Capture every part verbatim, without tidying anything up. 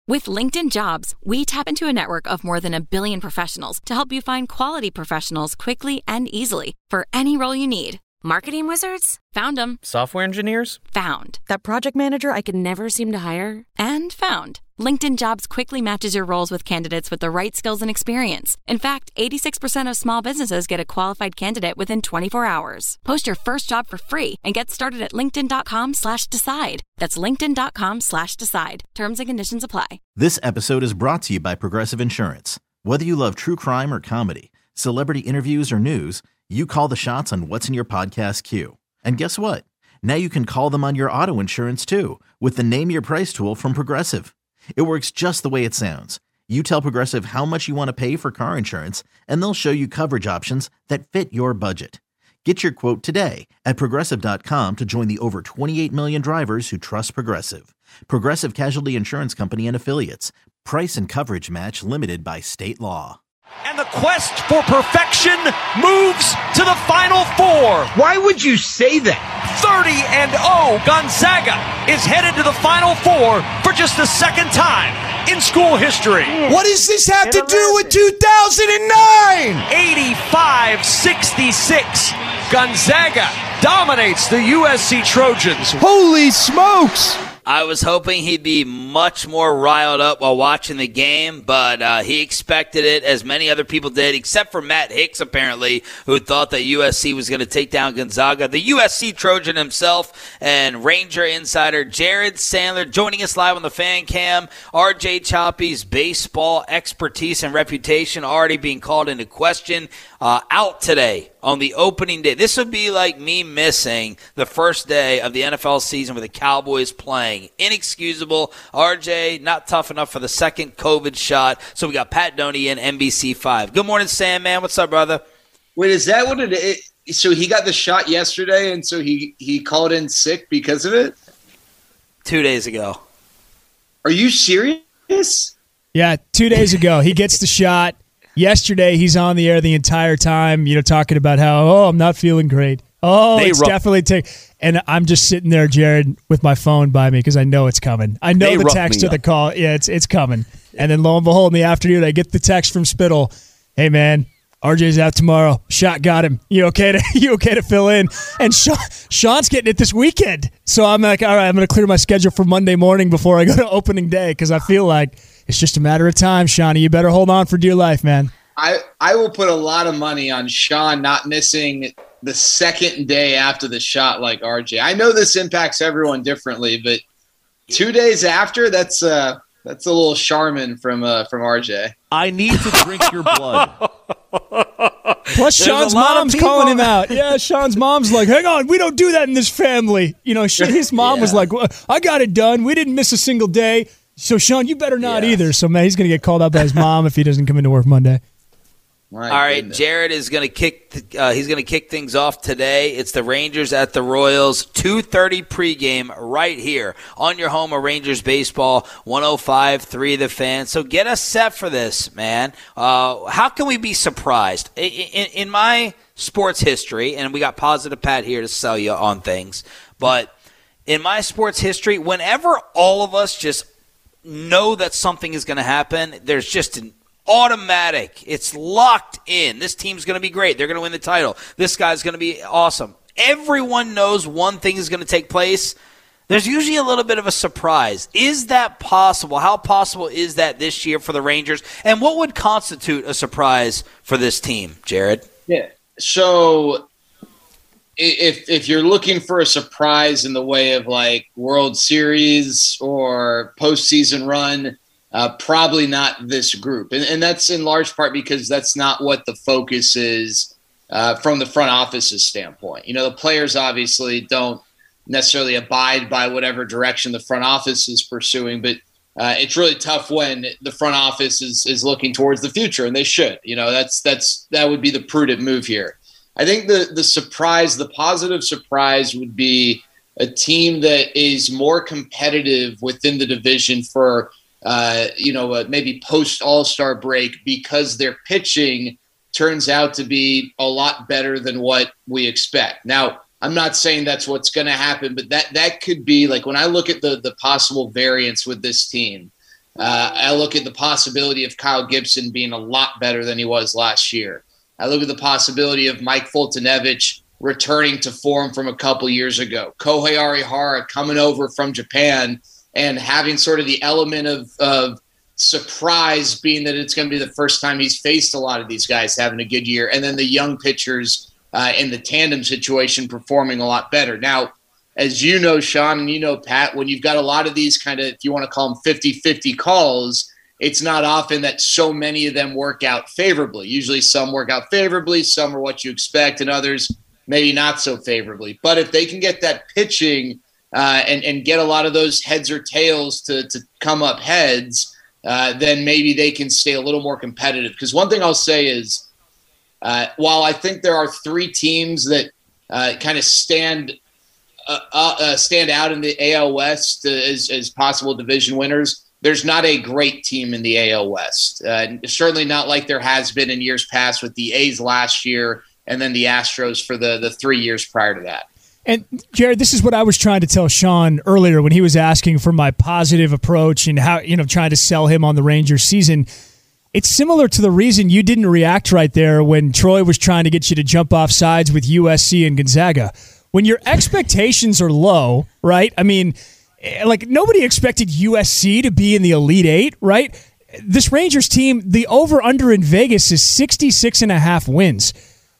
With LinkedIn Jobs, we tap into a network of more than a billion professionals to help you find quality professionals quickly and easily for any role you need. Marketing wizards? Found them. Software engineers? Found. That project manager I could never seem to hire? And found. LinkedIn Jobs quickly matches your roles with candidates with the right skills and experience. In fact, eighty-six percent of small businesses get a qualified candidate within twenty-four hours. Post your first job for free and get started at linkedin.com slash decide. That's linkedin.com slash decide. Terms and conditions apply. This episode is brought to you by Progressive Insurance. Whether you love true crime or comedy, celebrity interviews or news, you call the shots on what's in your podcast queue. And guess what? Now you can call them on your auto insurance too with the Name Your Price tool from Progressive. It works just the way it sounds. You tell Progressive how much you want to pay for car insurance, and they'll show you coverage options that fit your budget. Get your quote today at Progressive dot com to join the over twenty-eight million drivers who trust Progressive. Progressive Casualty Insurance Company and Affiliates. Price and coverage match limited by state law. And the quest for perfection moves to the Final Four. Why would you say that? thirty and oh, Gonzaga is headed to the Final Four for just the second time in school history. What does this have to do with two thousand nine? eighty-five sixty-six. Gonzaga dominates the U S C Trojans. Holy smokes! I was hoping he'd be much more riled up while watching the game, but uh, he expected it, as many other people did, except for Matt Hicks, apparently, who thought that U S C was going to take down Gonzaga. The U S C Trojan himself and Ranger insider Jared Sandler joining us live on the fan cam. R J Choppy's baseball expertise and reputation already being called into question. Uh, out today on the opening day. This would be like me missing the first day of the N F L season with the Cowboys playing. Inexcusable. R J, not tough enough for the second COVID shot. So we got Pat Doney in N B C five. Good morning, Sam, man. What's up, brother? Wait, is that what it is? So he got the shot yesterday, and so he, he called in sick because of it? Two days ago. Are you serious? Yeah, two days ago. He gets the shot. Yesterday, he's on the air the entire time, you know, talking about how, oh, I'm not feeling great. Oh, they it's rough- definitely take. And I'm just sitting there, Jared, with my phone by me because I know it's coming. I know they the text or the call. Yeah, it's it's coming. And then lo and behold, in the afternoon, I get the text from Spittle. Hey, man, R J's out tomorrow. Shot got him. You okay to you okay to fill in? And Sean, Sean's getting it this weekend. So I'm like, all right, I'm going to clear my schedule for Monday morning before I go to opening day because I feel like it's just a matter of time, Shawnee. You better hold on for dear life, man. I, I will put a lot of money on Sean not missing the second day after the shot like R J. I know this impacts everyone differently, but two days after, that's uh, that's a little Charmin from uh, from R J. I need to drink your blood. Plus, Sean's mom's calling him out. Yeah, Sean's mom's like, hang on, we don't do that in this family. You know, she, his mom yeah. was like, well, I got it done. We didn't miss a single day. So, Sean, you better not yeah. either. So, man, he's going to get called out by his mom if he doesn't come into work Monday. My All right, goodness. Jared is going to kick. Uh, he's going to kick things off today. It's the Rangers at the Royals, two thirty pregame right here on your home of Rangers baseball, one oh five point three The Fan. So get us set for this, man. Uh, how can we be surprised? In, in, in my sports history, and we got Positive Pat here to sell you on things, but in my sports history, whenever all of us just know that something is going to happen, there's just an automatic. It's locked in. This team's going to be great. They're going to win the title. This guy's going to be awesome. Everyone knows one thing is going to take place. There's usually a little bit of a surprise. Is that possible? How possible is that this year for the Rangers? And what would constitute a surprise for this team, Jared? Yeah. So if if you're looking for a surprise in the way of like World Series or postseason run, Uh, probably not this group. And, and that's in large part because that's not what the focus is uh, from the front office's standpoint. You know, the players obviously don't necessarily abide by whatever direction the front office is pursuing, but uh, it's really tough when the front office is, is looking towards the future, and they should. You know, that's that's that would be the prudent move here. I think the the surprise, the positive surprise would be a team that is more competitive within the division for Uh, you know, uh, maybe post All-Star break because their pitching turns out to be a lot better than what we expect. Now, I'm not saying that's what's going to happen, but that that could be like when I look at the the possible variance with this team. Uh, I look at the possibility of Kyle Gibson being a lot better than he was last year. I look at the possibility of Mike Fultonevich returning to form from a couple years ago. Kohei Arihara coming over from Japan and having sort of the element of, of surprise, being that it's going to be the first time he's faced a lot of these guys having a good year. And then the young pitchers uh, in the tandem situation performing a lot better. Now, as you know, Sean, and you know, Pat, when you've got a lot of these kind of, if you want to call them fifty-fifty calls, it's not often that so many of them work out favorably. Usually some work out favorably, some are what you expect, and others maybe not so favorably. But if they can get that pitching uh, and, and get a lot of those heads or tails to, to come up heads, uh, then maybe they can stay a little more competitive. Because one thing I'll say is, uh, while I think there are three teams that uh, kind of stand – Uh, uh, stand out in the A L West uh, as, as possible division winners, there's not a great team in the A L West. Uh, certainly not like there has been in years past with the A's last year and then the Astros for the, the three years prior to that. And, Jared, this is what I was trying to tell Sean earlier when he was asking for my positive approach and how, you know, trying to sell him on the Rangers season. It's similar to the reason you didn't react right there when Troy was trying to get you to jump off sides with U S C and Gonzaga. When your expectations are low, right? I mean, like nobody expected U S C to be in the Elite Eight, right? This Rangers team, the over-under in Vegas is sixty-six and a half wins.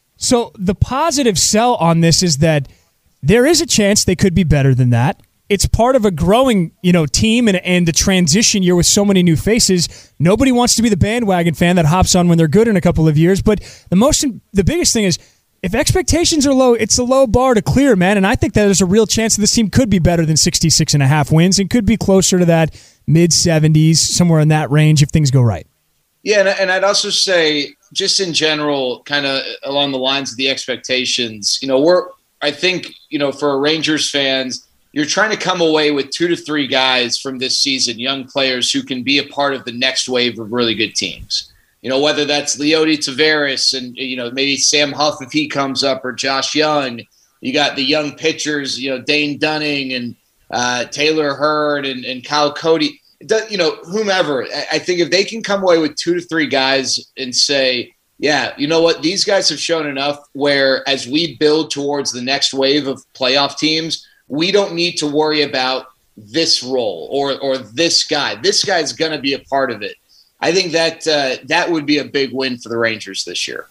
So the positive sell on this is that there is a chance they could be better than that. It's part of a growing, you know, team and, and the transition year with so many new faces. Nobody wants to be the bandwagon fan that hops on when they're good in a couple of years. But the most, the biggest thing is, if expectations are low, it's a low bar to clear, man. And I think that there's a real chance that this team could be better than sixty-six and a half wins and could be closer to that mid seventies, somewhere in that range if things go right. Yeah, and, and I'd also say, just in general, kind of along the lines of the expectations, you know, we're, I think, you know, for Rangers fans, you're trying to come away with two to three guys from this season, young players who can be a part of the next wave of really good teams. You know, whether that's Leody Taveras and, you know, maybe Sam Huff if he comes up, or Josh Young. You got the young pitchers, you know, Dane Dunning and uh, Taylor Hurd and, and Kyle Cody. You know, whomever. I think if they can come away with two to three guys and say, yeah, you know what, these guys have shown enough where as we build towards the next wave of playoff teams, we don't need to worry about this role or or this guy. This guy's going to be a part of it. I think that uh, that would be a big win for the Rangers this year.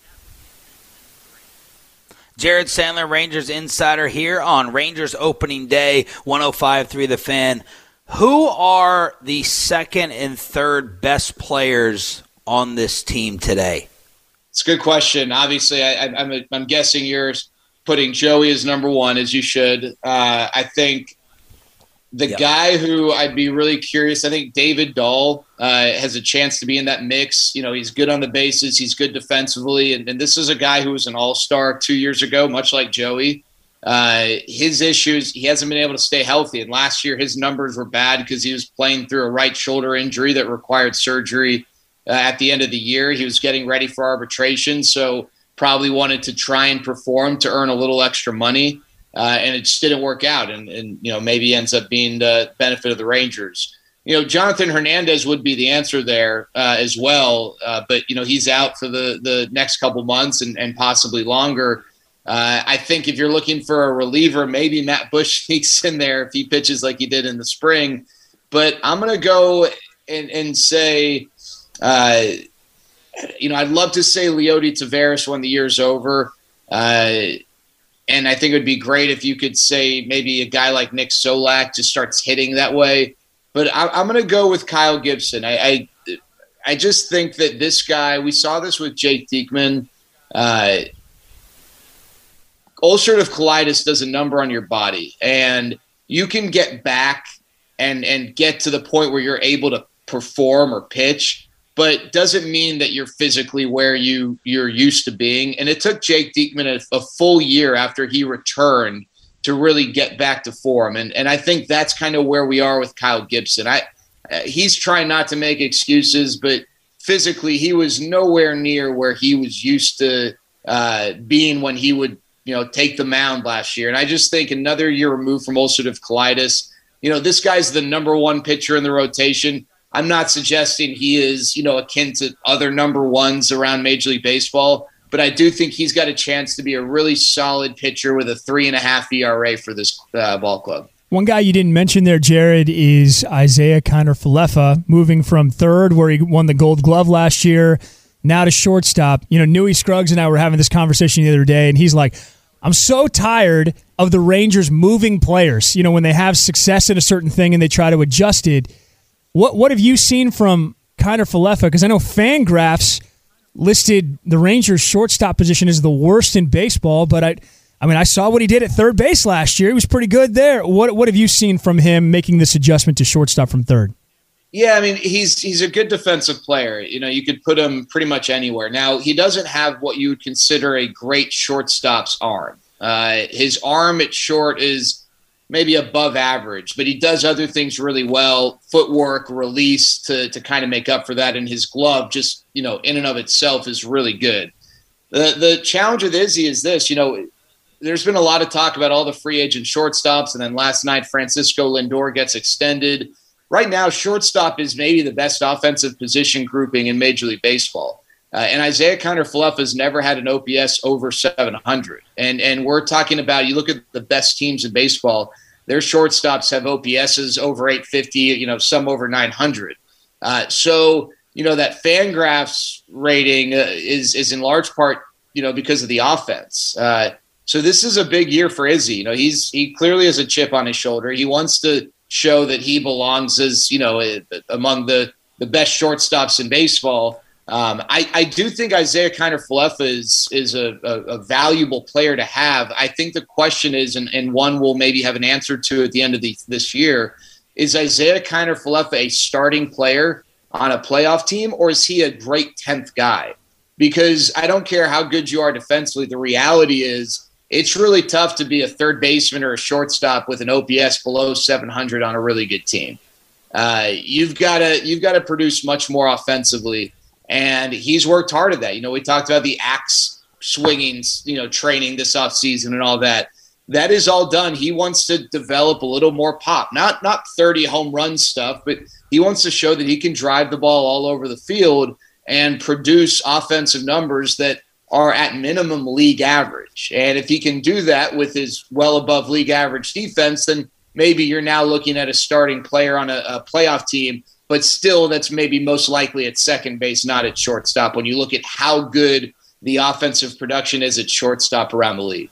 Jared Sandler, Rangers Insider, here on Rangers opening day, one oh five point three The Fan. Who are the second and third best players on this team today? It's a good question. Obviously, I, I, I'm, I'm guessing you're putting Joey as number one, as you should. Uh, I think the yep. guy who I'd be really curious, I think David Dahl uh, has a chance to be in that mix. You know, he's good on the bases. He's good defensively. And, and this is a guy who was an all-star two years ago, much like Joey. Uh, his issues, he hasn't been able to stay healthy. And last year his numbers were bad because he was playing through a right shoulder injury that required surgery uh, at the end of the year. He was getting ready for arbitration, so probably wanted to try and perform to earn a little extra money. Uh, and it just didn't work out, and, and you know maybe ends up being the benefit of the Rangers. You know, Jonathan Hernandez would be the answer there uh, as well, uh, but you know he's out for the the next couple months and, and possibly longer. Uh, I think if you're looking for a reliever, maybe Matt Bush sneaks in there if he pitches like he did in the spring. But I'm going to go and, and say, uh, you know, I'd love to say Leody Taveras when the year's over. Uh, And I think it would be great if you could say maybe a guy like Nick Solak just starts hitting that way. But I, I'm going to go with Kyle Gibson. I, I I just think that this guy, we saw this with Jake Diekman. Uh, ulcerative colitis does a number on your body. And you can get back and, and get to the point where you're able to perform or pitch, but doesn't mean that you're physically where you, you're used to being. And it took Jake Diekman a, a full year after he returned to really get back to form. And, and I think that's kind of where we are with Kyle Gibson. I uh, he's trying not to make excuses, but physically he was nowhere near where he was used to uh, being when he would, you know, take the mound last year. And I just think another year removed from ulcerative colitis, you know, this guy's the number one pitcher in the rotation. I'm not suggesting he is, you know, akin to other number ones around Major League Baseball, but I do think he's got a chance to be a really solid pitcher with a three and a half E R A for this uh, ball club. One guy you didn't mention there, Jared, is Isiah Kiner-Falefa, moving from third, where he won the Gold Glove last year, now to shortstop. You know, Newey Scruggs and I were having this conversation the other day, and he's like, I'm so tired of the Rangers moving players. You know, when they have success at a certain thing and they try to adjust it. What what have you seen from Kiner-Falefa? Because I know Fangraphs listed the Rangers' shortstop position as the worst in baseball, but I I mean, I saw what he did at third base last year. He was pretty good there. What what have you seen from him making this adjustment to shortstop from third? Yeah, I mean, he's he's a good defensive player. You know, you could put him pretty much anywhere. Now, he doesn't have what you would consider a great shortstop's arm. Uh, his arm at short is maybe above average, but he does other things really well, footwork, release to to kind of make up for that. And his glove just, you know, in and of itself is really good. The the challenge with Izzy is this, you know, there's been a lot of talk about all the free agent shortstops, and then last night Francisco Lindor gets extended. Right now, shortstop is maybe the best offensive position grouping in Major League Baseball. Uh, and Isiah Kiner-Falefa has never had an O P S over seven hundred. And and we're talking about, you look at the best teams in baseball, their shortstops have O P S's over eight fifty, you know, some over nine hundred. Uh, so, you know, that Fangraphs rating uh, is is in large part, you know, because of the offense. Uh, so this is a big year for Izzy. You know, he's he clearly has a chip on his shoulder. He wants to show that he belongs as, you know, among the, the best shortstops in baseball. Um, I, I do think Isiah Kiner-Falefa is, is a, a, a valuable player to have. I think the question is, and, and one we'll maybe have an answer to at the end of the, this year, is Isiah Kiner-Falefa a starting player on a playoff team, or is he a great tenth guy? Because I don't care how good you are defensively, the reality is it's really tough to be a third baseman or a shortstop with an O P S below seven hundred on a really good team. Uh, you've got to you've got to produce much more offensively, and he's worked hard at that. You know, we talked about the axe swinging, you know, training this offseason and all that. That is all done. He wants to develop a little more pop, not not thirty home run stuff, but he wants to show that he can drive the ball all over the field and produce offensive numbers that are at minimum league average. And if he can do that with his well above league average defense, then maybe you're now looking at a starting player on a, a playoff team, but still that's maybe most likely at second base, not at shortstop, when you look at how good the offensive production is at shortstop around the league.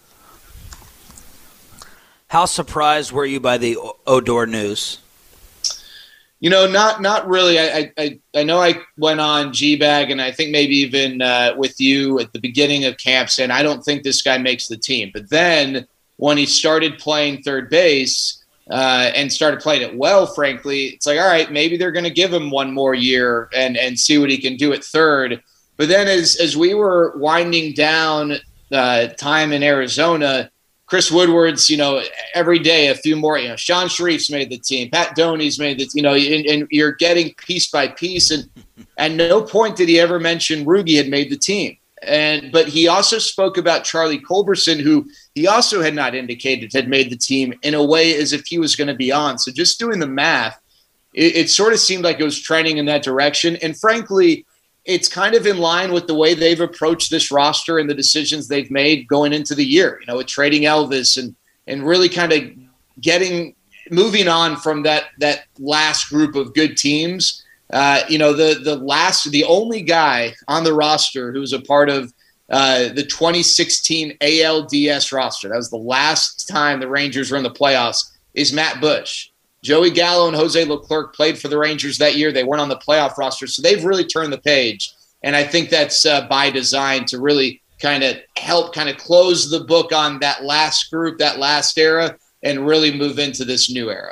How surprised were you by the Odor news? You know, not not really. I, I I know I went on G-Bag, and I think maybe even uh, with you at the beginning of camp saying, I don't think this guy makes the team. But then when he started playing third base uh, and started playing it well, frankly, it's like, all right, maybe they're going to give him one more year and, and see what he can do at third. But then as, as we were winding down uh, time in Arizona, Chris Woodward's, you know, every day a few more, you know, Sean Sharif's made the team, Pat Doney's made the, you know, and, and you're getting piece by piece. And at no point did he ever mention Rugi had made the team. And, but he also spoke about Charlie Culberson, who he also had not indicated had made the team, in a way as if he was going to be on. So just doing the math, it, it sort of seemed like it was trending in that direction. And frankly, it's kind of in line with the way they've approached this roster and the decisions they've made going into the year, you know, with trading Elvis and, and really kind of getting, moving on from that, that last group of good teams. Uh, you know, the, the last, the only guy on the roster who was a part of uh, the twenty sixteen A L D S roster, that was the last time the Rangers were in the playoffs, is Matt Bush. Joey Gallo and Jose Leclerc played for the Rangers that year. They weren't on the playoff roster, so they've really turned the page. And I think that's uh, by design to really kind of help kind of close the book on that last group, that last era, and really move into this new era.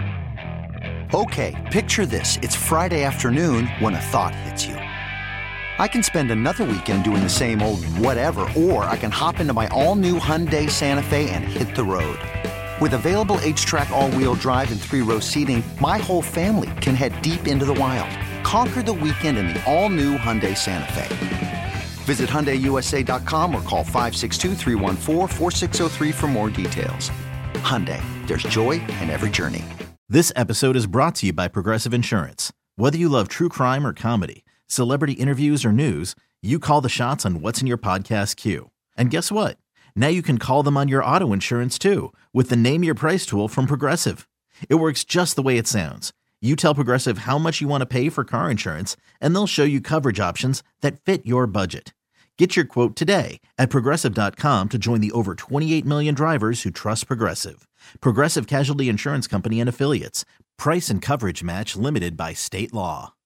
Okay, picture this. It's Friday afternoon when a thought hits you. I can spend another weekend doing the same old whatever, or I can hop into my all-new Hyundai Santa Fe and hit the road. With available H-Track all-wheel drive and three-row seating, my whole family can head deep into the wild. Conquer the weekend in the all-new Hyundai Santa Fe. Visit Hyundai U S A dot com or call five six two, three one four, four six zero three for more details. Hyundai, there's joy in every journey. This episode is brought to you by Progressive Insurance. Whether you love true crime or comedy, celebrity interviews or news, you call the shots on what's in your podcast queue. And guess what? Now you can call them on your auto insurance too with the Name Your Price tool from Progressive. It works just the way it sounds. You tell Progressive how much you want to pay for car insurance, and they'll show you coverage options that fit your budget. Get your quote today at Progressive dot com to join the over twenty-eight million drivers who trust Progressive. Progressive Casualty Insurance Company and Affiliates. Price and coverage match limited by state law.